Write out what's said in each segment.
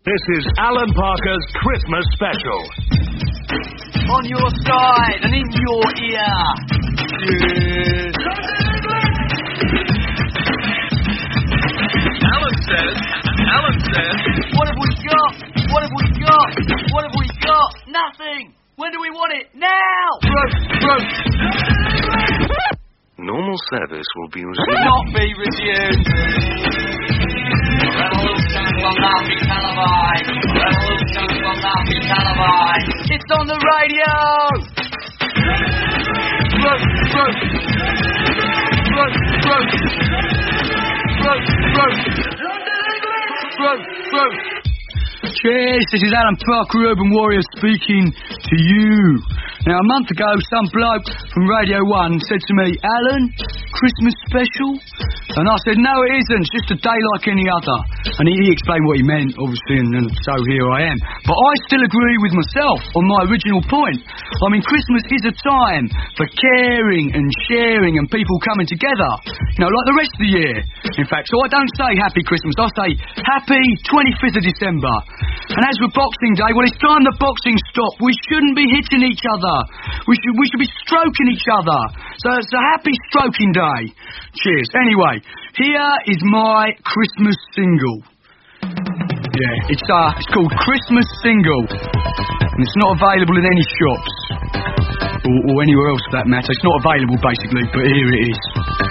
This is Alan Parker's Christmas special. On your side and in your ear. Cheers. Alan says. What have we got? What have we got? What have we got? Nothing. When do we want it? Now. Roast. Normal service will be resumed. Not be resumed. Revolution will not be televised. Revolution will not be televised. It's on the radio. Roast. Cheers, this is Alan Parker, Urban Warrior, speaking to you. Now, a month ago, some bloke from Radio 1 said to me, Alan, Christmas special? And I said, no, it isn't, it's just a day like any other. And he explained what he meant, obviously, and so here I am. But I still agree with myself on my original point. I mean, Christmas is a time for caring and sharing and people coming together, you know, like the rest of the year. In fact, so I don't say Happy Christmas, I say Happy 25th of December. And as for Boxing Day, well, it's time the boxing stopped. We shouldn't be hitting each other. We should be stroking each other. So it's a happy stroking day. Cheers. Anyway, here is my Christmas single. Yeah, it's called Christmas Single. And it's not available in any shops. Or anywhere else for that matter. It's not available, basically, but here it is.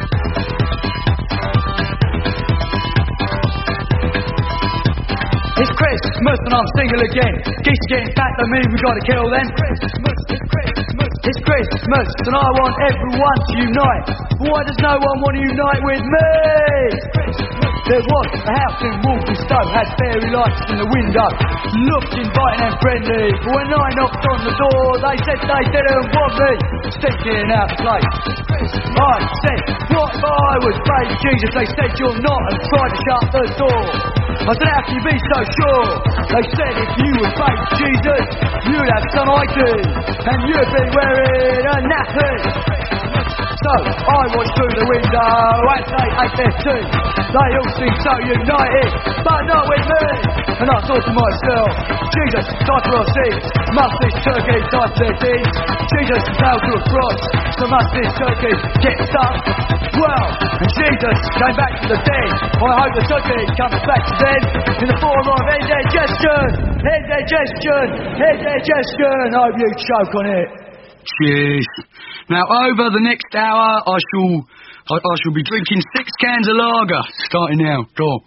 It's Christmas and I'm single again. Geese getting fat, that means we gotta kill them. It's Christmas and I want everyone to unite. Why does no one want to unite with me? There was a house in Walthamstow, had fairy lights in the window, looked inviting and friendly. But when I knocked on the door, they said they didn't want me. Stinking out of place. I said, what if I was baby Jesus? They said you're not, and tried to shut the door. I said, how can you be so sure? They said if you were baby Jesus, you'd have some ID, and you'd be wearing a nappy. So I watched through the window and they ate their tea. They all seem so united, but not with me. And I thought to myself, Jesus, time for our sins. Must this turkey type their things? Jesus nailed to a cross, so must this turkey get stuck? Well, and Jesus came back from the dead. I hope the turkey comes back to them in the form of indigestion. I hope you choke on it. Cheers. Now, over the next hour, I shall be drinking 6 cans of lager, starting now.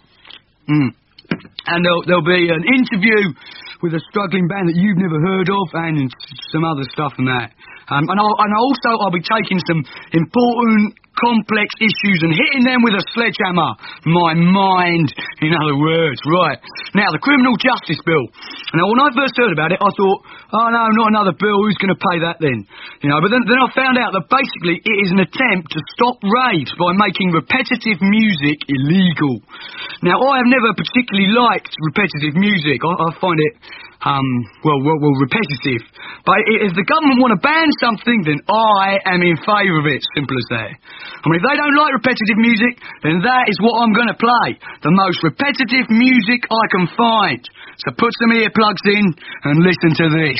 And there'll be an interview with a struggling band that you've never heard of, and some other stuff and that. And I'll be taking some important, complex issues and hitting them with a sledgehammer. My mind, in other words. Right. Now, the Criminal Justice Bill. Now, when I first heard about it, I thought, oh no, not another bill, who's going to pay that then? You know, but then I found out that basically it is an attempt to stop raves by making repetitive music illegal. Now, I have never particularly liked repetitive music. I find it, repetitive. But if the government want to ban something, then I am in favour of it. Simple as that. I mean, if they don't like repetitive music, then that is what I'm going to play. The most repetitive music I can find. So put some earplugs in and listen to this.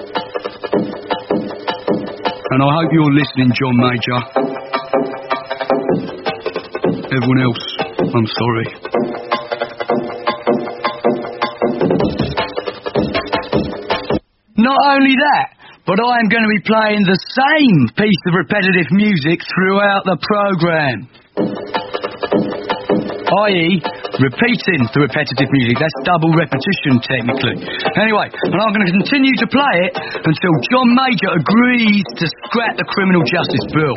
And I hope you're listening, John Major. Everyone else, I'm sorry. Not only that, but I am going to be playing the same piece of repetitive music throughout the programme. I.e., repeating the repetitive music. That's double repetition, technically. Anyway, and I'm going to continue to play it until John Major agrees to scrap the Criminal Justice Bill.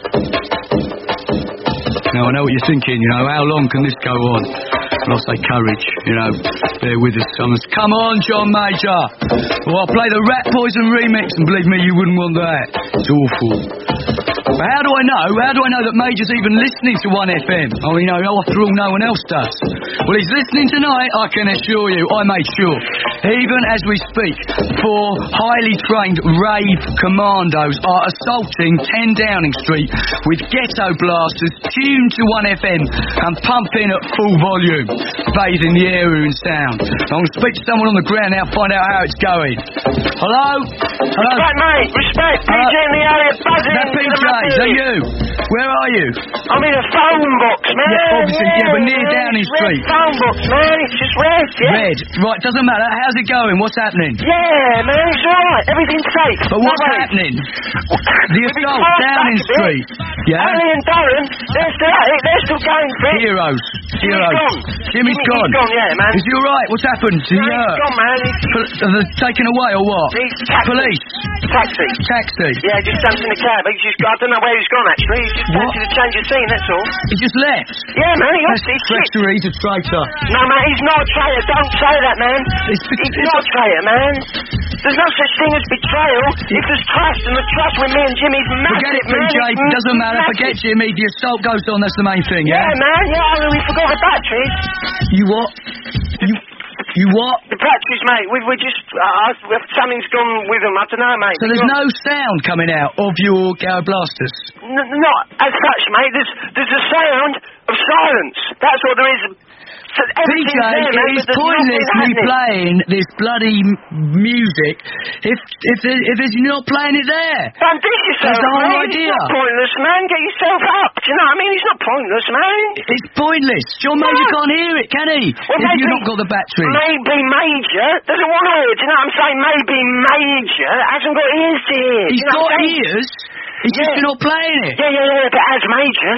Now, I know what you're thinking, you know, how long can this go on? Well, I'll say courage, you know, bear with us, Thomas. Come on, John Major! Well, I'll play the Rat Poison remix, and believe me, you wouldn't want that. It's awful. But how do I know that Major's even listening to 1FM? Oh, you know, after all, no one else does. Well, he's listening tonight, I can assure you. I made sure. Even as we speak, 4 highly trained rave commandos are assaulting 10 Downing Street with ghetto blasters tuned to 1FM and pumping at full volume, bathing the area in sound. I'm going to speak to someone on the ground now, find out how it's going. Hello? Hello? Respect, mate. Respect. PJ in the area buzzing. That PJ, is that you? Where are you? I'm in a phone box, man. Yeah, obviously, yeah, but near Downing Street. Red phone box, man. It's just red, yeah. Red. Right, doesn't matter. How's it going? What's happening? Yeah, man, it's alright. Everything's safe. But what's happening? The assault, Downing Street. Yeah? Ali and Darren, they're still at it. They're still going for it. Heroes. Jimmy's gone. He's gone, yeah, man. Is he alright? What's happened? No, he's gone, man. Are they taken away or what? Police. Taxi. Yeah, just jumped in the cab. I don't know where he's gone, actually. He's just wanted to change the scene, that's all. He just left? Yeah, man, That's treachery. He's a traitor. No, man, he's not a traitor. Don't say that, man. He's not a traitor, man. There's no such thing as betrayal. If there's trust, and the trust with me and Jimmy's massive, forget it, PJ. It doesn't matter. Forget Jimmy. The assault goes on. That's the main thing, yeah? Yeah, man. Yeah, we forgot the batteries. You what? You what? The batteries, mate. We just... something's gone with them. I don't know, mate. So there's no sound coming out of your Ghetto Blasters? Not as such, mate. There's a sound of silence. That's what there is. So PJ, it's pointless me playing this bloody music if you're not playing it there. Don't diss yourself, that's the whole idea. It's not pointless, man. Get yourself up. Do you know what I mean? It's not pointless, man. It's pointless. John Major can't hear it, can he? Well, if you've not got the battery. Maybe Major doesn't want to hear it. Do you know what I'm saying? Maybe Major hasn't got ears to hear. He's got ears. He's just not playing it. Yeah. But as Major...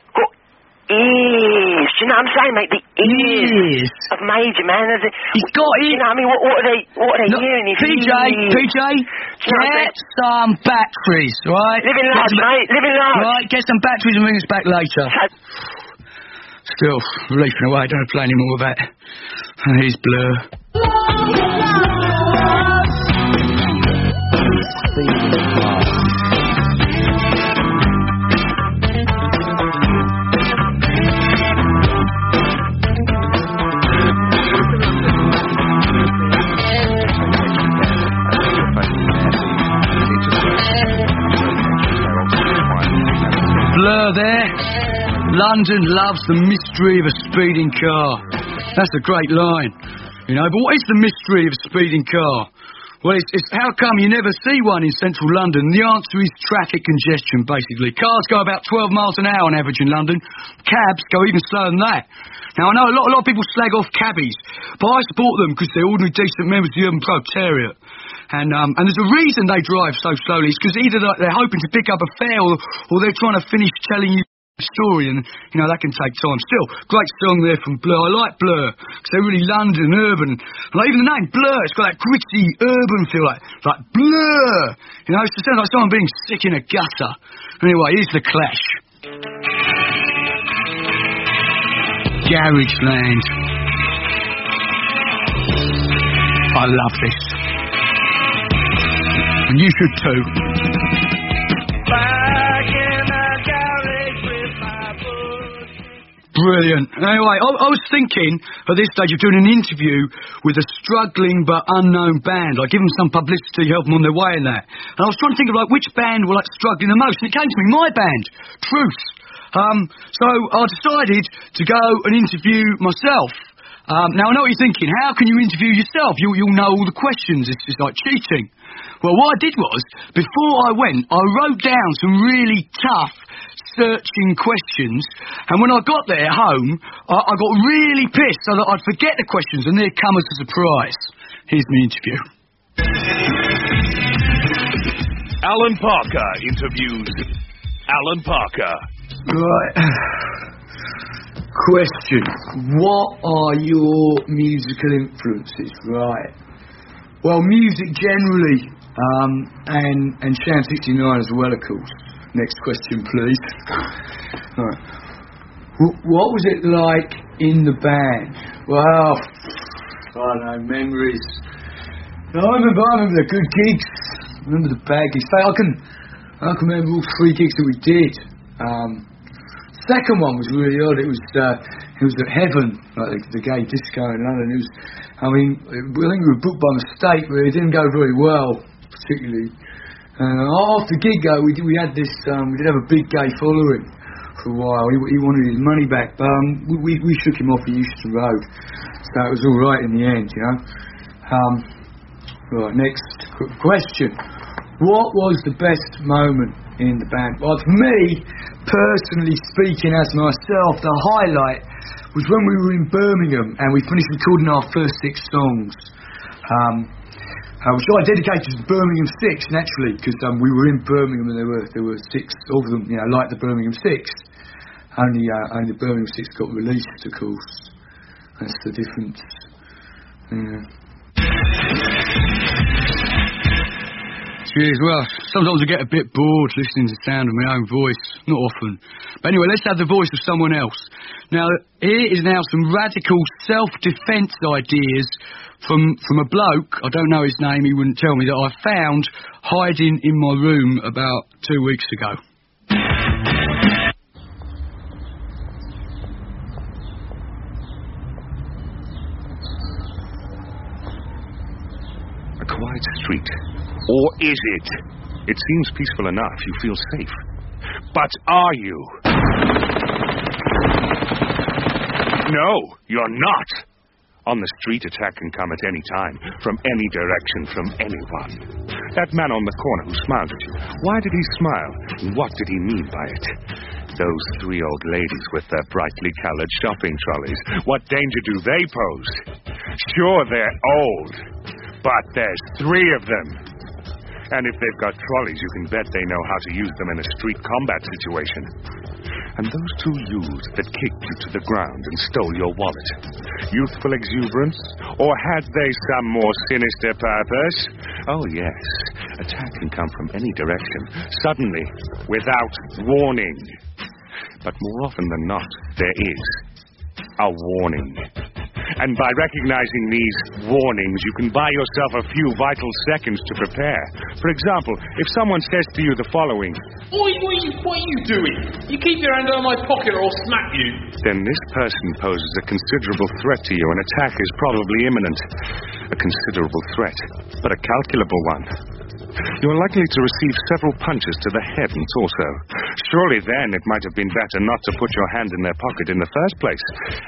ears. Do you know what I'm saying, mate? The ears of Major, man. He's got ears. You know what I mean? What are they hearing? PJ, get some batteries, right? Living large, mate. Living large. Right, get some batteries and ring us back later. Still, leafing away. Don't play any more of that. Here's Blur. Blur there. London loves the mystery of a speeding car. That's a great line, you know. But what is the mystery of a speeding car? Well, it's how come you never see one in central London? The answer is traffic congestion, basically. Cars go about 12 miles an hour on average in London. Cabs go even slower than that. Now, I know a lot of people slag off cabbies, but I support them because they're ordinary, decent members of the urban proletariat. And there's a reason they drive so slowly. It's because either they're hoping to pick up a fare or they're trying to finish telling you a story, and, you know, that can take time. Still, great song there from Blur. I like Blur because they're really London, urban. Like, even the name Blur, it's got that gritty, urban feel, like Blur. You know, it sounds like someone being sick in a gutter. Anyway, here's The Clash. Garageland. I love this. And you should too. Back in the garage with my boots. Brilliant. Anyway, I was thinking at this stage of doing an interview with a struggling but unknown band. Like, give them some publicity, help them on their way in that. And I was trying to think of, like, which band were, like, struggling the most. And it came to me, my band, Truth. So I decided to go and interview myself. Now, I know what you're thinking. How can you interview yourself? You'll know all the questions. It's like cheating. Well, what I did was, before I went, I wrote down some really tough, searching questions, and when I got there home, I got really pissed so that I'd forget the questions, and they'd come as a surprise. Here's my interview. Alan Parker interviews Alan Parker. Right. Question. What are your musical influences? Right. Well, music generally, and Sham 69 as well, of course. Next question, please. Right. What was it like in the band? Well, I don't know, memories. I remember the good gigs. I remember the bad gigs. I I can remember all 3 gigs that we did. Second one was really odd. It was at Heaven, like the gay disco in London. I think we were booked by mistake, but it didn't go very well, particularly. After the gig, though, we had this. We did have a big gay following for a while. He wanted his money back, but we shook him off at Euston Road, so it was all right in the end, you know. Right, next question. What was the best moment in the band? Well, for me, personally speaking, as myself, the highlight was when we were in Birmingham and we finished recording our first 6 songs, which I dedicated to Birmingham 6, naturally, because we were in Birmingham and there were 6 of them, you know, like the Birmingham 6. Only the Birmingham 6 got released, of course. That's the difference. Yeah. Cheers. Well, sometimes I get a bit bored listening to the sound of my own voice. Not often. But anyway, let's have the voice of someone else. Now, here is now some radical self-defence ideas from a bloke, I don't know his name, he wouldn't tell me, that I found hiding in my room about 2 weeks ago. A quiet street. Or is it? It seems peaceful enough. You feel safe. But are you? No, you're not. On the street, attack can come at any time, from any direction, from anyone. That man on the corner who smiled at you, why did he smile? And what did he mean by it? Those 3 old ladies with their brightly coloured shopping trolleys, what danger do they pose? Sure, they're old, but there's 3 of them. And if they've got trolleys, you can bet they know how to use them in a street combat situation. And those 2 youths that kicked you to the ground and stole your wallet, youthful exuberance? Or had they some more sinister purpose? Oh, yes. Attack can come from any direction, suddenly, without warning. But more often than not, there is a warning. And by recognizing these warnings, you can buy yourself a few vital seconds to prepare. For example, if someone says to you the following, Oi, what are you doing? You keep your hand out of my pocket or I'll smack you. Then this person poses a considerable threat to you. An attack is probably imminent. A considerable threat, but a calculable one. You are likely to receive several punches to the head and torso. Surely then it might have been better not to put your hand in their pocket in the first place.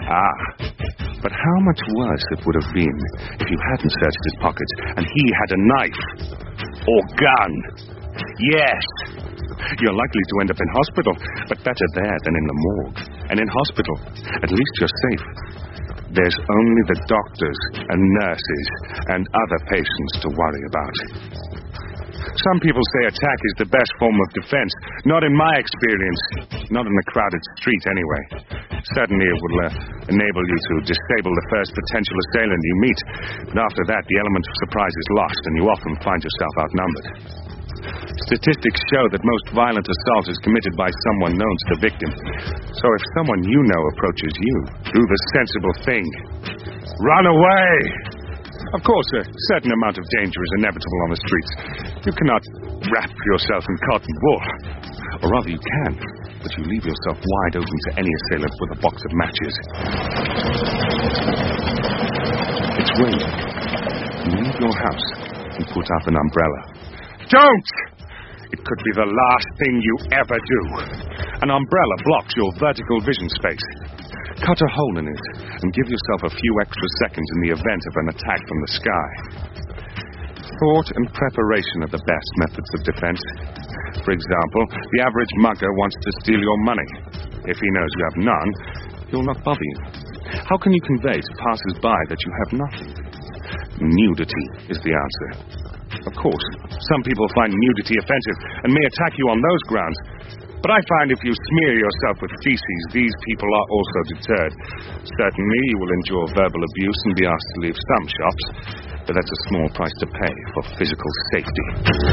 But how much worse it would have been if you hadn't searched his pocket and he had a knife or gun. Yes, you're likely to end up in hospital, but better there than in the morgue. And in hospital, at least you're safe. There's only the doctors and nurses and other patients to worry about. Some people say attack is the best form of defense. Not in my experience. Not in a crowded street, anyway. Certainly it will enable you to disable the first potential assailant you meet. But after that, the element of surprise is lost, and you often find yourself outnumbered. Statistics show that most violent assault is committed by someone known to the victim. So if someone you know approaches you, do the sensible thing. Run away! Of course, a certain amount of danger is inevitable on the streets. You cannot wrap yourself in cotton wool. Or rather, you can, but you leave yourself wide open to any assailant with a box of matches. It's raining. You leave your house and put up an umbrella. Don't! It could be the last thing you ever do. An umbrella blocks your vertical vision space. Cut a hole in it and give yourself a few extra seconds in the event of an attack from the sky. Thought and preparation are the best methods of defense. For example, the average mugger wants to steal your money. If he knows you have none, he'll not bother you. How can you convey to passers-by that you have nothing? Nudity is the answer. Of course, some people find nudity offensive and may attack you on those grounds. But I find if you smear yourself with feces, these people are also deterred. Certainly, you will endure verbal abuse and be asked to leave some shops, but that's a small price to pay for physical safety.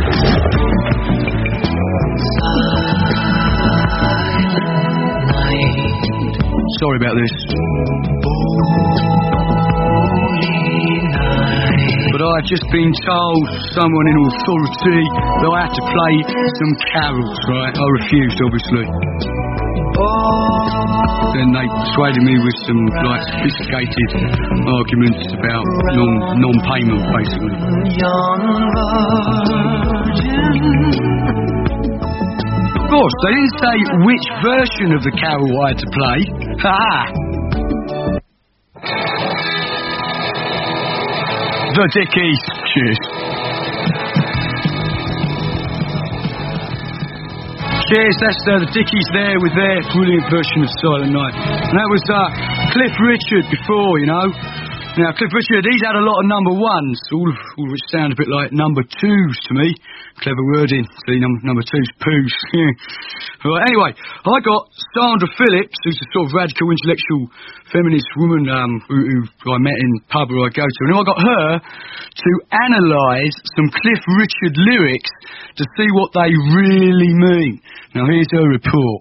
Sorry about this. But I've just been told someone in authority that I have to play some carols, right? I refused, obviously. Then they persuaded me with some, like, sophisticated arguments about non-payment, basically. Of course, they didn't say which version of the carol I had to play. Ha! The Dickies. Cheers. Cheers, that's the Dickies there with their brilliant version of Silent Night. And that was Cliff Richard before, you know. Now, Cliff Richard, he's had a lot of number ones, all of which sound a bit like number twos to me. Clever wording. See, number two's poos. Right, anyway, I got Sandra Phillips, who's a sort of radical, intellectual, feminist woman who I met in the pub where I go to. And I got her to analyse some Cliff Richard lyrics to see what they really mean. Now, here's her report.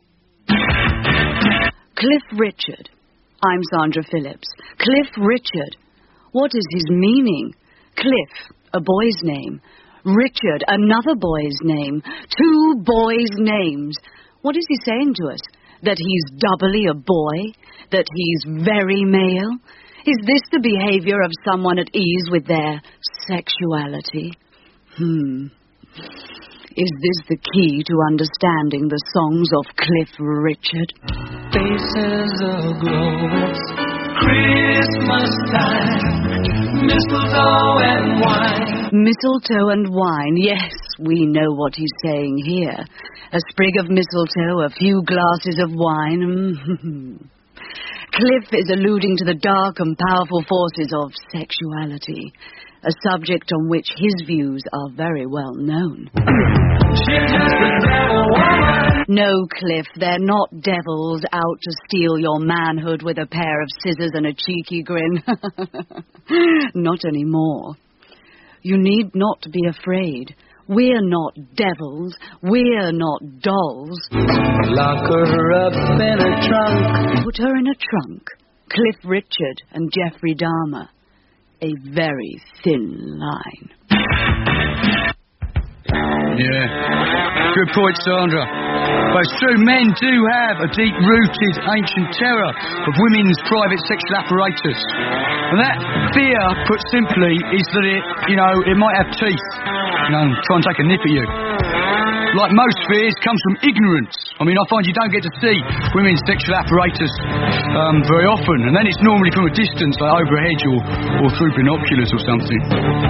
Cliff Richard. I'm Sandra Phillips. Cliff Richard. What is his meaning? Cliff, a boy's name. Richard, another boy's name. Two boys' names. What is he saying to us? That he's doubly a boy? That he's very male? Is this the behaviour of someone at ease with their sexuality? Is this the key to understanding the songs of Cliff Richard? Faces aglow, it's Christmas time, mistletoe and wine. Mistletoe and wine, yes, we know what he's saying here. A sprig of mistletoe, a few glasses of wine. Cliff is alluding to the dark and powerful forces of sexuality, a subject on which his views are very well known. No, Cliff, they're not devils out to steal your manhood with a pair of scissors and a cheeky grin. Not anymore. You need not be afraid. We're not devils. We're not dolls. Lock her up in a trunk. Put her in a trunk. Cliff Richard and Jeffrey Dahmer. A very thin line. Yeah. Good point, Sandra. But it's true, men do have a deep-rooted ancient terror of women's private sexual apparatus. And that fear, put simply, is that it might have teeth. Try and take a nip at you. Like most fears, comes from ignorance. I mean, I find you don't get to see women's sexual apparatus very often, and then it's normally from a distance, like over a hedge or through binoculars or something.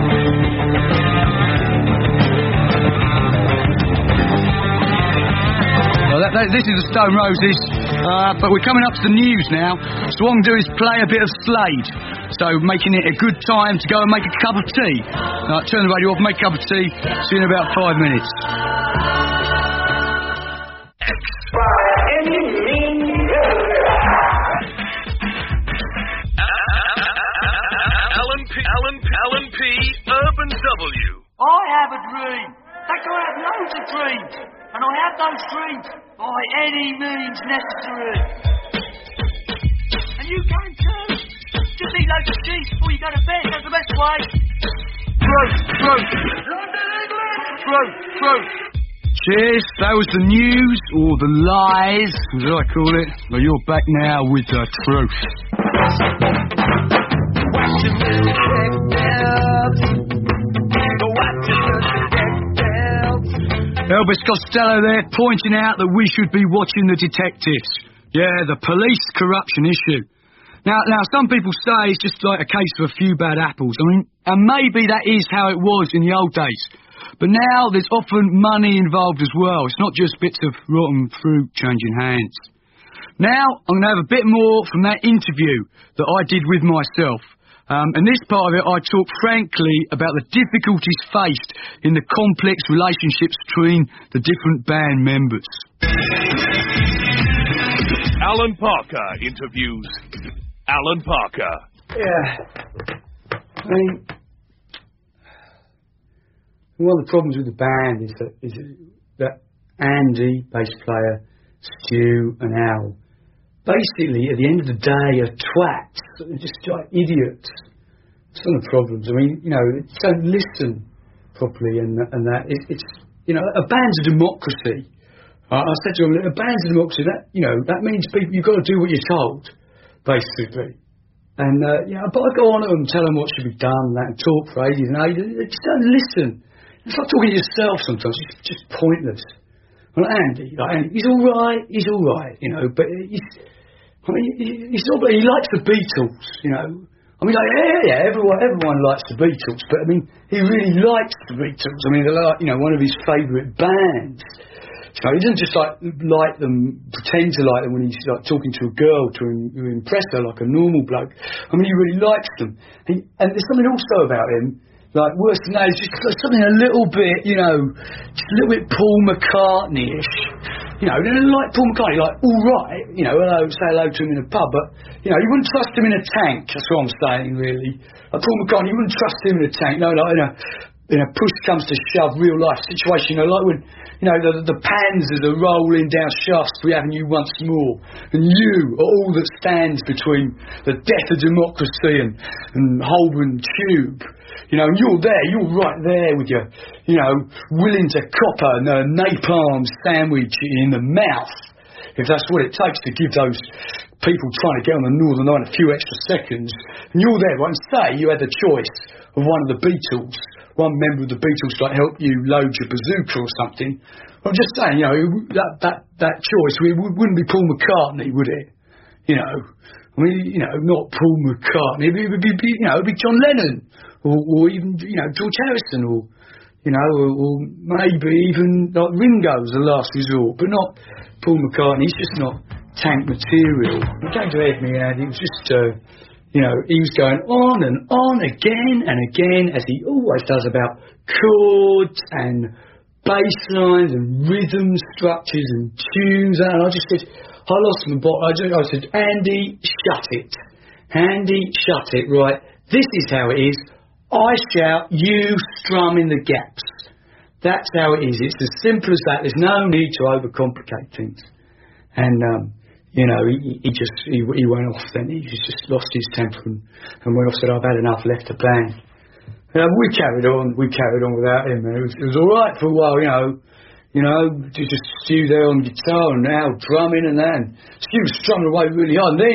This is the Stone Roses, but we're coming up to the news now, so what I'm going to do is play a bit of Slade, so making it a good time to go and make a cup of tea. Turn the radio off, make a cup of tea, see you in about 5 minutes. Alan P. Urban W. I have a dream. That I have loads of dreams. And I have those dreams by any means necessary. And you can too. Just eat loads of cheese before you go to bed. That's the best way. Truth. Cheers. That was the news, or the lies, as I call it. But you're back now with the truth. Elvis Costello there pointing out that we should be watching the detectives. Yeah, the police corruption issue. Now, some people say it's just like a case of a few bad apples. I mean, and maybe that is how it was in the old days. But now there's often money involved as well. It's not just bits of rotten fruit changing hands. Now, I'm going to have a bit more from that interview that I did with myself. And this part of it, I talk frankly about the difficulties faced in the complex relationships between the different band members. Alan Parker interviews Alan Parker. Yeah. I mean, one of the problems with the band is that Andy, bass player, Stu and Al, basically, at the end of the day, are twats. They're just like idiots. It's one of the problems. I mean, don't listen properly and that. It's a band's a democracy. I said to him, a band's a democracy. That means people, you've got to do what you're told, basically. And, but I go on and tell them what should be done and that, and talk for ages and ages. They just don't listen. It's like talking to yourself sometimes. It's just pointless. Well, Andy, he's all right, but he's not. He likes the Beatles, I mean, everyone likes the Beatles, but I mean, he really likes the Beatles. I mean, they're like, one of his favourite bands. So he doesn't just like them, pretend to like them when he's like talking to a girl to impress her like a normal bloke. I mean, he really likes them. And there's something also about him, like worse than that, it's just something a little bit, just a little bit Paul McCartney-ish. Like Paul McCartney, like all right, say hello to him in a pub, but you wouldn't trust him in a tank. That's what I'm saying, really. Like Paul McCartney, you wouldn't trust him in a tank. No, like in a push comes to shove, real life situation. Like when the Panzers are rolling down Shaftesbury Avenue once more, and you are all that stands between the death of democracy and Holborn Tube. And you're right there with your, willing to cop a napalm sandwich in the mouth, if that's what it takes to give those people trying to get on the Northern Line a few extra seconds. And you're there, right? And say you had the choice of one of the Beatles, one member of the Beatles, like help you load your bazooka or something. I'm just saying, that choice wouldn't be Paul McCartney, would it? I mean, not Paul McCartney. It'd be John Lennon. Or even, George Harrison, or maybe even like Ringo as a last resort, but not Paul McCartney. He's just not tank material. He came to head me, and he was just, he was going on and on again and again, as he always does, about chords and bass lines and rhythm structures and tunes. And I just said, I lost my bottle. I said, Andy, shut it. Andy, shut it, right? This is how it is. I shout, you strum in the gaps. That's how it is. It's as simple as that. There's no need to overcomplicate things. And, he went off then. He just lost his temper and went off, said, I've had enough, left the band. We carried on without him. And it was all right for a while, just Stu there on guitar and Al drumming and that. And Stu was strumming away really hard. And then,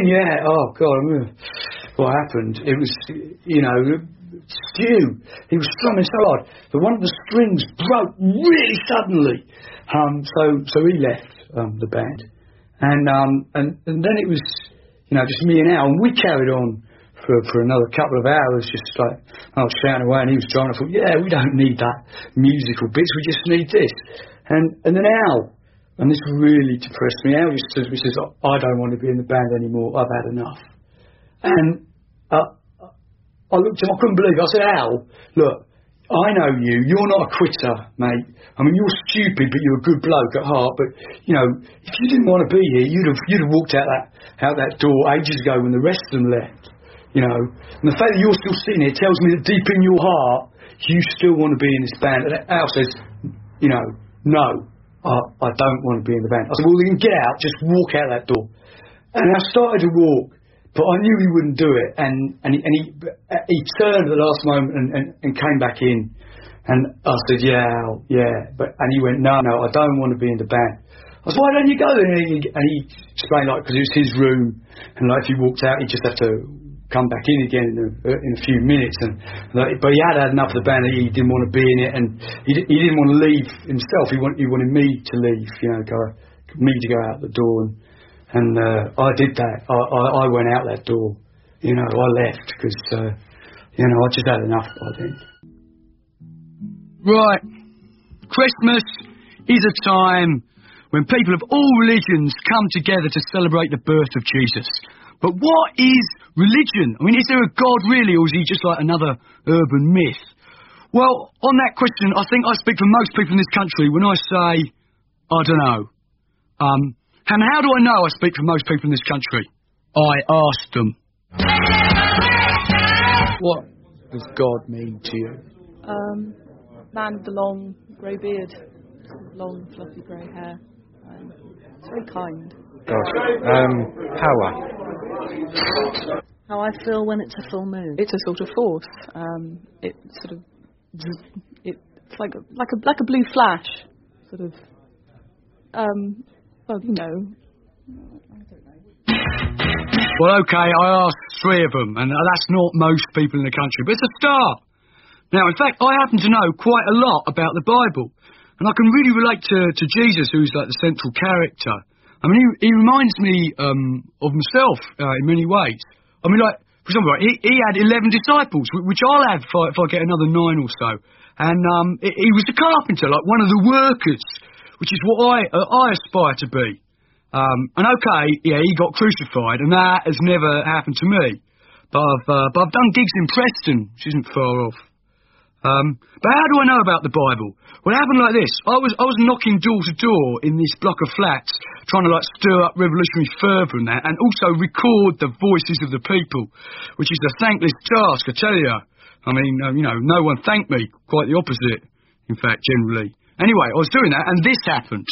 what happened? It was, Stu, he was strumming so hard that one of the strings broke really suddenly. So he left the band, and then it was just me and Al, and we carried on for another couple of hours, just like I was shouting away, and he was trying. I thought, we don't need that musical bits, we just need this. And then Al, and this really depressed me. Al just says, I don't want to be in the band anymore. I've had enough. And I looked at him, I couldn't believe it. I said, Al, look, I know you. You're not a quitter, mate. I mean, you're stupid, but you're a good bloke at heart. But, if you didn't want to be here, you'd have walked out that door ages ago when the rest of them left. And the fact that you're still sitting here tells me that deep in your heart, you still want to be in this band. And Al says, no, I don't want to be in the band. I said, well, then get out, just walk out that door. And I started to walk. But I knew he wouldn't do it, and he turned at the last moment and came back in, and I said, and he went, no, I don't want to be in the band. I said, why don't you go then? And he explained, because it was his room, and if he walked out, he'd just have to come back in again in a few minutes. But he had enough of the band. He didn't want to be in it, and he didn't want to leave himself. He wanted me to leave, me to go out the door. And I did that. I went out that door. I left because, I just had enough by then. Right. Christmas is a time when people of all religions come together to celebrate the birth of Jesus. But what is religion? I mean, is there a God really, or is he just like another urban myth? Well, on that question, I think I speak for most people in this country when I say, I don't know. And how do I know I speak for most people in this country? I asked them. What does God mean to you? Man with the long grey beard, long fluffy grey hair. It's very kind. Power. How I feel when it's a full moon. It's a sort of force. It's like a blue flash, sort of. Well, you know. Well, okay, I asked 3 of them, and that's not most people in the country, but it's a start. Now, in fact, I happen to know quite a lot about the Bible, and I can really relate to Jesus, who's like the central character. I mean, he reminds me of himself in many ways. I mean, like, for example, he had 11 disciples, which I'll have if I get another 9 or so. And he was a carpenter, like one of the workers, which is what I aspire to be. And okay, yeah, he got crucified, and that has never happened to me. But I've done gigs in Preston, which isn't far off. But how do I know about the Bible? Well, it happened like this. I was knocking door to door in this block of flats, trying to like stir up revolutionary fervour and that, and also record the voices of the people, which is a thankless task, I tell you. I mean, you know, no one thanked me. Quite the opposite, in fact, generally. Anyway, I was doing that, and this happened.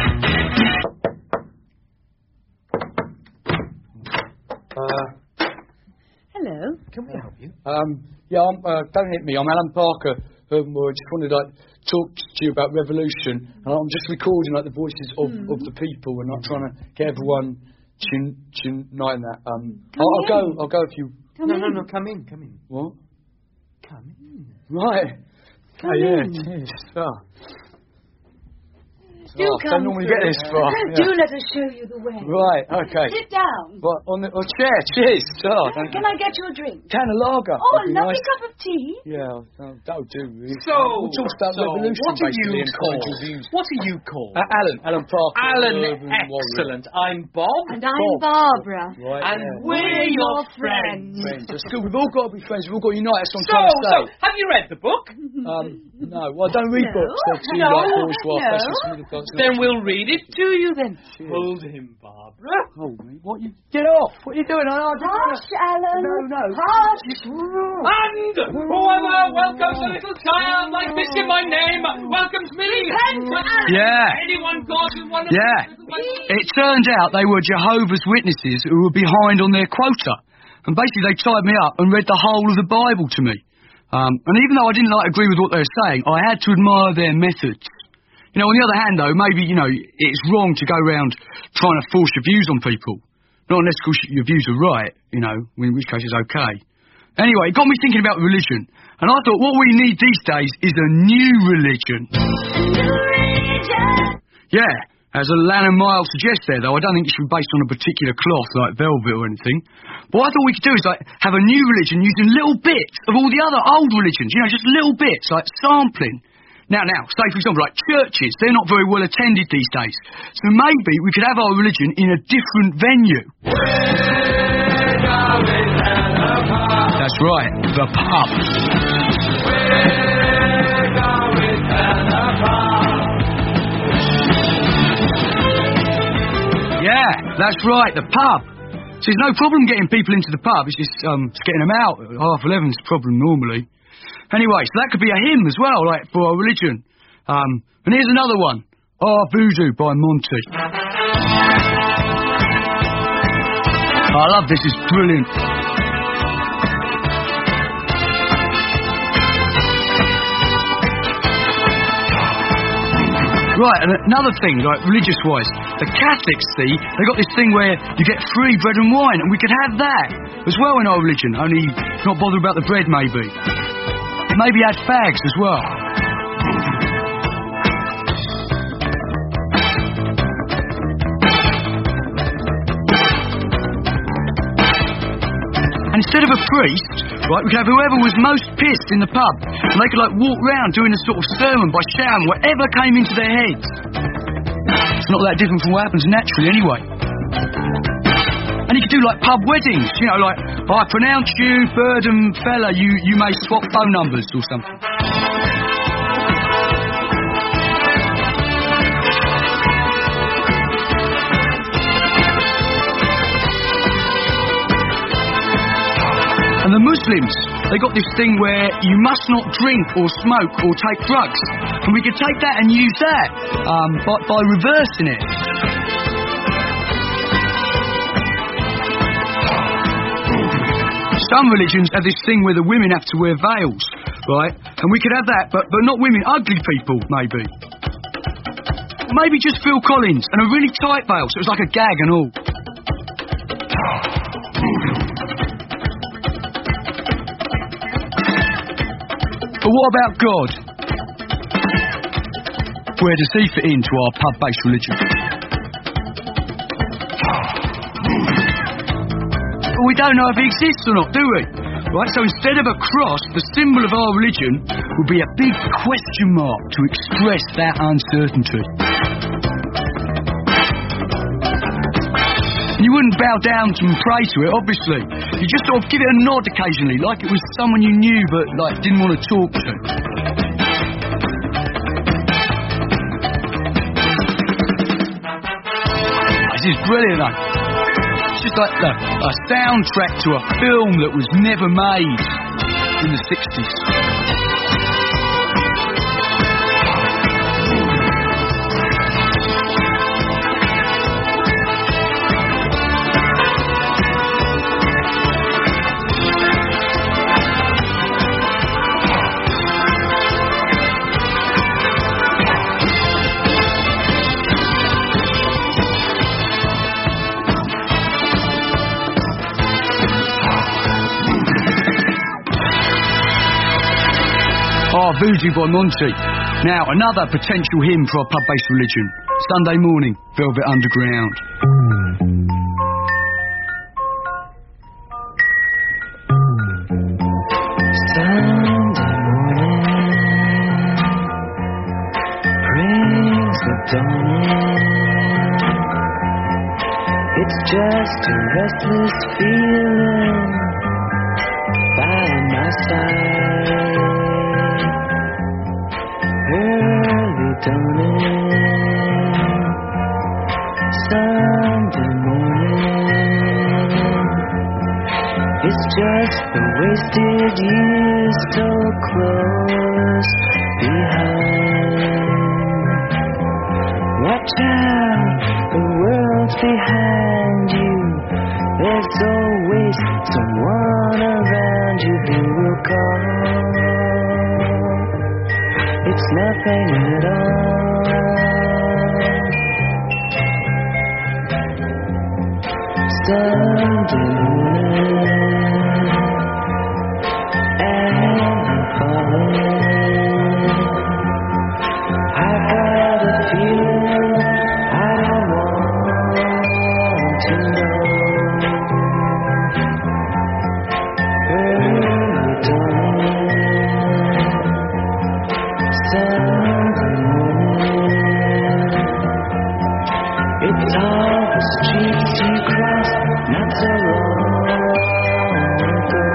Hello. Can we help you? Yeah, don't hit me. I'm Alan Parker. I just wanted to talk to you about revolution. And I'm just recording like the voices of the people, and not trying to get everyone united in that. I'll go if you. No. Come in. What? Come in. Right. Come in. Cheers. Do come don't normally get this far. Do let us show you the way. Right, okay. Sit down. What, on the chair? Cheers. Can I get you a drink? Can of lager. Oh, a lovely nice. cup of tea. Yeah, that'll do, really. So, we'll talk about revolution, what are basically, you and called? cultural views. What are you called? Alan Parker. Alan, Urban excellent. I'm Bob. And I'm Barbara. Right, and we're your friends. That's good. We've all got to be friends. We've all got to unite. That's what I'm So, trying to say. have you read the book? No. Well, I don't read books. They're too like bourgeois, fascist. Then we'll read it to you then. Cheers. Hold him, Barbara. Hold me. What you... Get off. What are you doing? Hush, Alan. No. Hush. And whoever welcomes a little child like this in my name welcomes me. Yeah. Anyone causing one of It turned out they were Jehovah's Witnesses who were behind on their quota. And basically they tied me up and read the whole of the Bible to me. And even though I didn't agree with what they were saying, I had to admire their methods. You know, on the other hand, though, maybe, you know, it's wrong to go around trying to force your views on people. Not unless, of course, your views are right, you know, in which case it's okay. Anyway, it got me thinking about religion. And I thought what we need these days is a new religion. Yeah, as Lanham Miles suggests there, though, I don't think it should be based on a particular cloth like velvet or anything. But what I thought we could do is, like, have a new religion using little bits of all the other old religions, you know, just little bits, like sampling. Now, say, for example, like churches, they're not very well attended these days. So maybe we could have our religion in a different venue. That's right, the pub. Yeah, that's right, the pub. So there's no problem getting people into the pub, it's just getting them out at 11:30 is the problem normally. Anyway, so that could be a hymn as well, like, for our religion. And here's another one. Voodoo by Monty. I love this, it's brilliant. Right, and another thing, like, religious-wise, the Catholics, see, they got this thing where you get free bread and wine, and we could have that as well in our religion, only not bother about the bread, maybe. Maybe add fags as well. And instead of a priest, right, we could have whoever was most pissed in the pub. And they could, like, walk round doing a sort of sermon by shouting whatever came into their heads. It's not that different from what happens naturally anyway. And you could do, like, pub weddings, you know, like, I pronounce you, bird and fella, you may swap phone numbers or something. And the Muslims, they got this thing where you must not drink or smoke or take drugs. And we could take that and use that by reversing it. Some religions have this thing where the women have to wear veils, right? And we could have that, but not women, ugly people, maybe. Maybe just Phil Collins and a really tight veil, so it was like a gag and all. But what about God? Where does he fit into our pub-based religion? Well, we don't know if he exists or not, do we? Right, so instead of a cross, the symbol of our religion will be a big question mark to express that uncertainty. You wouldn't bow down and pray to it, obviously. You just sort of give it a nod occasionally, like it was someone you knew but like didn't want to talk to. This is brilliant, though. It's just like a soundtrack to a film that was never made in the 60s. Voodoo by Monty. Now, another potential hymn for our pub-based religion. Sunday morning, Velvet Underground. Sunday morning brings the dawning. It's just a restless feeling by my side. Early dawning, Sunday morning. It's just the wasted years so close behind. Watch out, the world's behind you. There's always someone around you who will call. It's nothing at all. Sunday morning, and I'm falling. I got a feeling I don't want to know. Early dawning, Sunday morning. It's all the streets you crossed not so long ago.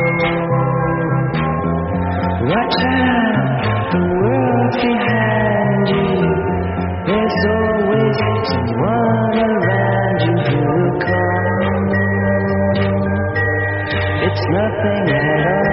Watch out, the world's behind you. There's always someone around you who will call. It's nothing at all.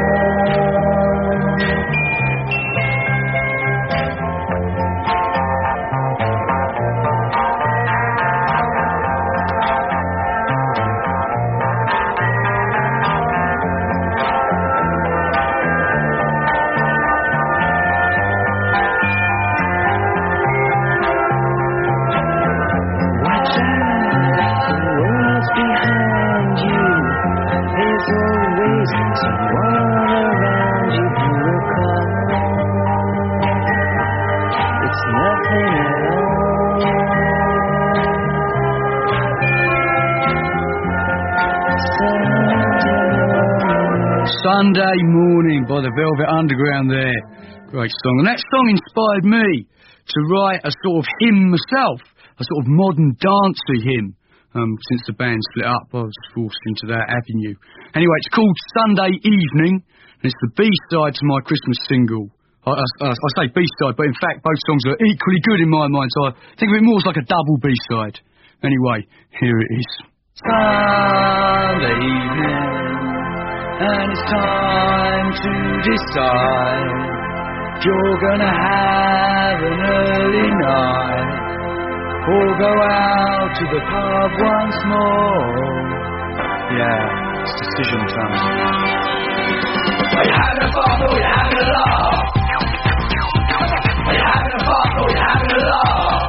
Sunday Morning by the Velvet Underground there. Great song. And that song inspired me to write a sort of hymn myself, a sort of modern dancey hymn. Since the band split up, I was forced into that avenue. Anyway, it's called Sunday Evening, and it's the B-side to my Christmas single. I say B-side, but in fact both songs are equally good in my mind, so I think of it more as like a double B-side. Anyway, here it is. Sunday evening, and it's time to decide. You're gonna have an early night, or go out to the pub once more. Yeah. It's decision time. Are you having a fun or are you having a laugh? Are you having a fun or are you having a laugh?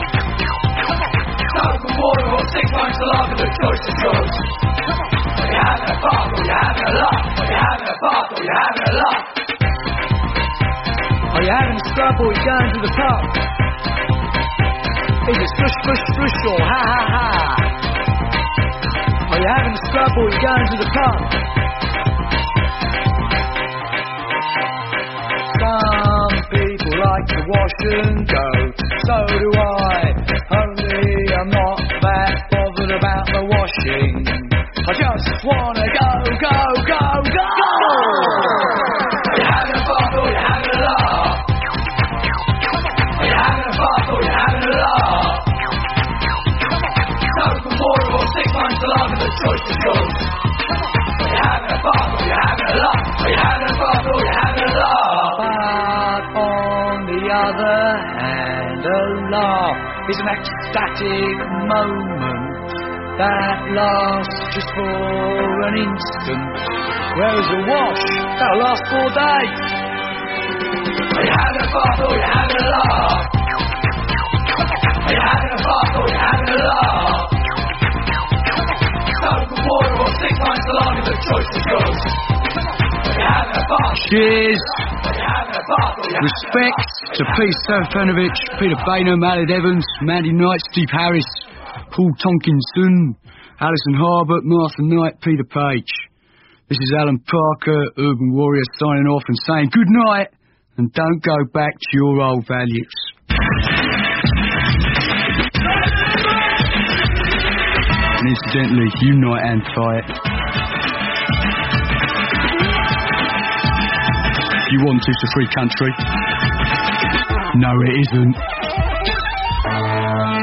Soak and water or 6 months to laugh, and the choice is yours. Are you having a fun or are you having a laugh? Are you having a fun or are you having a laugh? Are you having a scrub or are you going to the pub? Is it slush, slush, slush or ha ha ha? Are you having a scrub or are you going to the pub? Some people like to wash and go, so do I. Only I'm not that bothered about the washing. I just wanna go, go, go, go! Are you having a fun or are you having a laugh? Are you having a fun or are you having a laugh? Soak and water or 6 months to laugh, and the choice is yours. Are you having a fun or are you having a laugh? Are you having a fun or are you having a laugh? But on the other hand, a laugh is an ecstatic moment that lasts just for an instant, whereas a wash, that'll last 4 days. Are you having a fun or are you having a laugh? Are you having a fun or are you having a laugh? Soak and water or 6 months to laugh, and the choice is yours. Are you having a fun? Cheers. Are you having a fun or are you having a Respect to Pete Stefanovic, Peter Baynham, Aled Evans, Mandy Knight, Steve Harris, Paul Tonkinson, Alison Harbert, Martha Knight, Peter Page. This is Alan Parker, Urban Warrior, signing off and saying good night, and don't go back to your old values. And incidentally, unite and fight. If you want, it's a free country. No, it isn't.